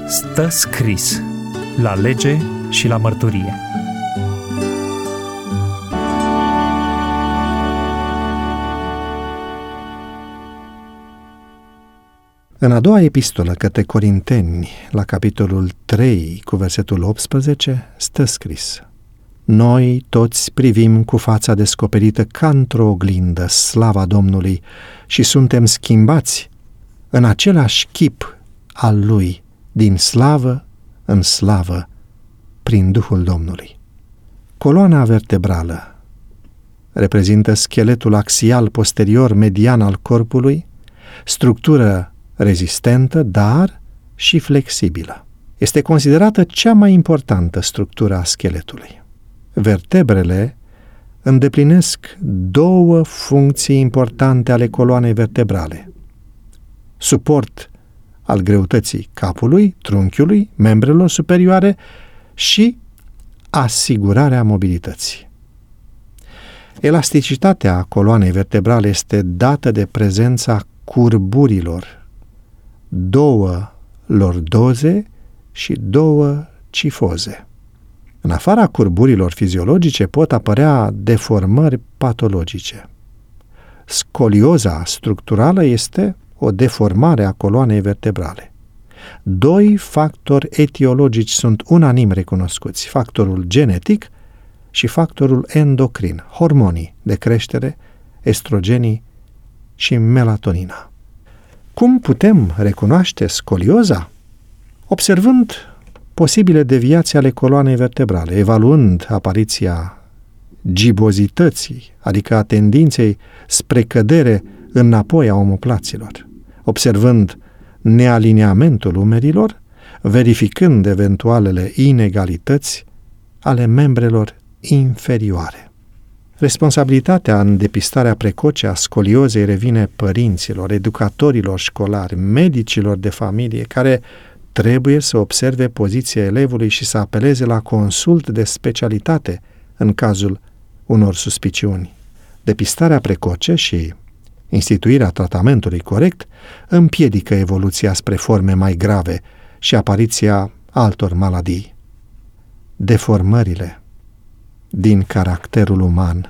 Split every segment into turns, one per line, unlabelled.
Stă scris la lege și la mărturie.
În a doua epistolă către Corinteni, la capitolul 3, cu versetul 18, stă scris: Noi toți privim cu fața descoperită ca într-o oglindă slava Domnului și suntem schimbați în același chip al Lui, din slavă în slavă, prin Duhul Domnului. Coloana vertebrală reprezintă scheletul axial posterior median al corpului, structură rezistentă, dar și flexibilă. Este considerată cea mai importantă structură a scheletului. Vertebrele îndeplinesc două funcții importante ale coloanei vertebrale: suport al greutății capului, trunchiului, membrelor superioare și asigurarea mobilității. Elasticitatea coloanei vertebrale este dată de prezența curburilor, două lordoze și două cifoze. În afara curburilor fiziologice pot apărea deformări patologice. Scolioza structurală este o deformare a coloanei vertebrale. Doi factori etiologici sunt unanim recunoscuți: factorul genetic și factorul endocrin, hormonii de creștere, estrogenii și melatonina. Cum putem recunoaște scolioza? Observând posibile deviații ale coloanei vertebrale, evaluând apariția gibozității, adică a tendinței spre cădere înapoi a omoplaților, observând nealiniamentul umerilor, verificând eventualele inegalități ale membrelor inferioare. Responsabilitatea în depistarea precoce a scoliozei revine părinților, educatorilor școlari, medicilor de familie, care trebuie să observe poziția elevului și să apeleze la consult de specialitate în cazul unor suspiciuni. Depistarea precoce și instituirea tratamentului corect împiedică evoluția spre forme mai grave și apariția altor maladii. Deformările din caracterul uman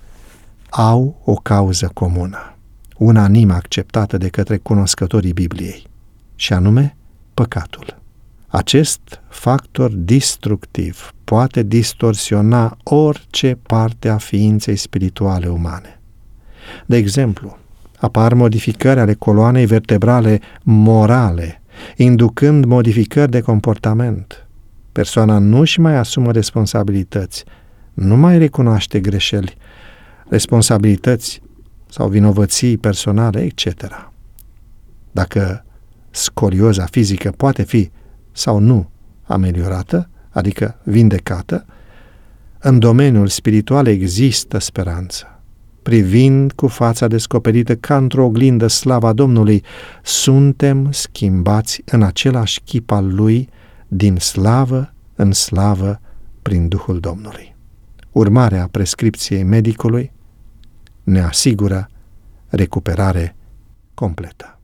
au o cauză comună, unanim acceptată de către cunoscătorii Bibliei, și anume păcatul. Acest factor destructiv poate distorsiona orice parte a ființei spirituale umane. De exemplu, apar modificări ale coloanei vertebrale morale, inducând modificări de comportament. Persoana nu își mai asumă responsabilități, nu mai recunoaște greșeli, responsabilități sau vinovății personale, etc. Dacă scolioza fizică poate fi sau nu ameliorată, adică vindecată, în domeniul spiritual există speranță. Privind cu fața descoperită ca într-o oglindă slava Domnului, suntem schimbați în același chip al Lui, din slavă în slavă, prin Duhul Domnului. Urmarea prescripției medicului ne asigură recuperare completă.